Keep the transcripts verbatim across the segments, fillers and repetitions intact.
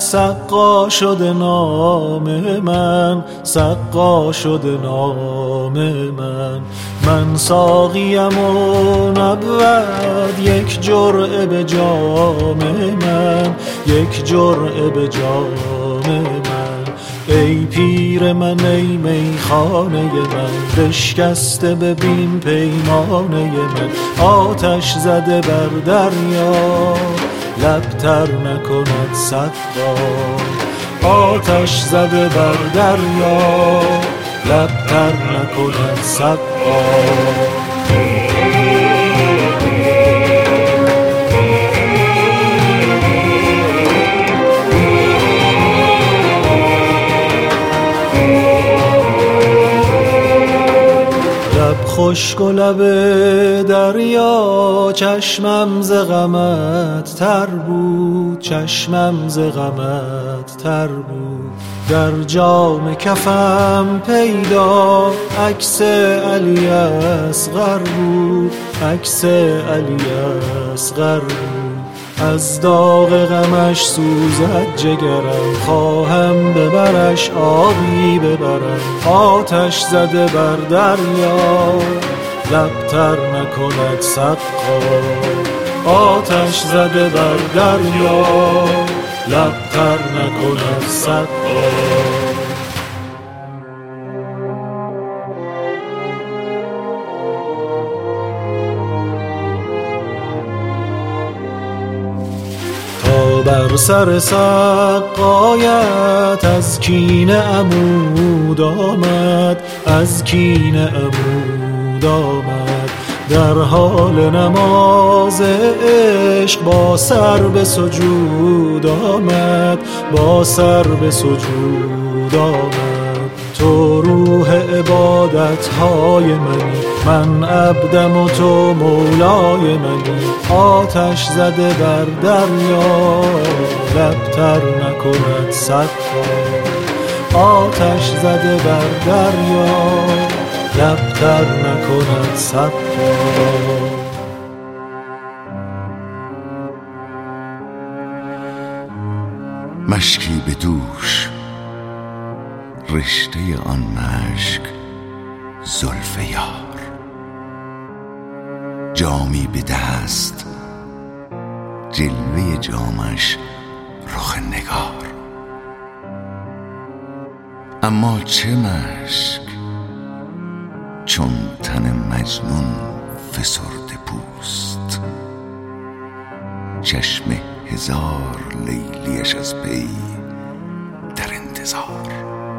سقا شده نام من، سقا شده نام من. من ساقیم و نبود یک جرعه به جام من، یک جرعه به جام من. ای پیر من ای میخانه من، بشکسته ببین پیمانه من. آتش زده بر دریا لبتر نکند سقا، آتش زده بر دریا لبتر نکند سقا. خشک و لب دریا چشمم ز غمت تر بود، چشمم ز غمت تر بود. در جام کفم پیدا عکس علی اصغر بود، عکس علی اصغر بود. از داغ غمش سوزد جگرم، خواهم ببرش آبی ببرم. آتش زده بر دریا لبتر نکند سقا، آتش زده بر دریا لبتر نکند سقا. بر سر سقایت از کینه عمود آمد، از کینه عمود آمد. در حال نماز عشق با سر به سجود آمد، با سر به سجود آمد. تو روح عبادت های منی، من عبدم و تو مولای منی. آتش زده بر دریا لبتر نکند سقا، آتش زده بر دریا لبتر نکند سقا. مشکی به دوش، رشته آن مشک زلف یار. جامی به دست، جلوه جامش رخ نگار. اما چه مشک چون تن مجنون فسرده پوست. چشم هزار لیلیش از پی در انتظار.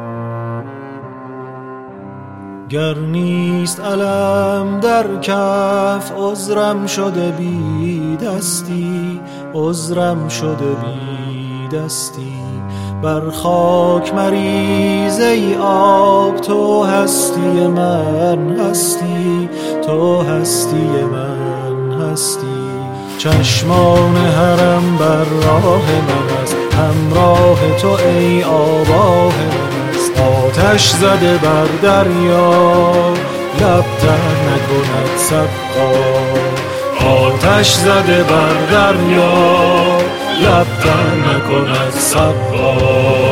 گر نیست علم در کف عذرم شده بی دستی، عذرم شده بی دستی. بر خاک مریز ای آب، تو هستی من هستی، تو هستی من هستی. چشمان حرم بر راه من است، همراه تو ای آواه من است. آتش زده بر دریا لبتر نکند سقا، آتش زده بر دریا لبتر نکند سقا.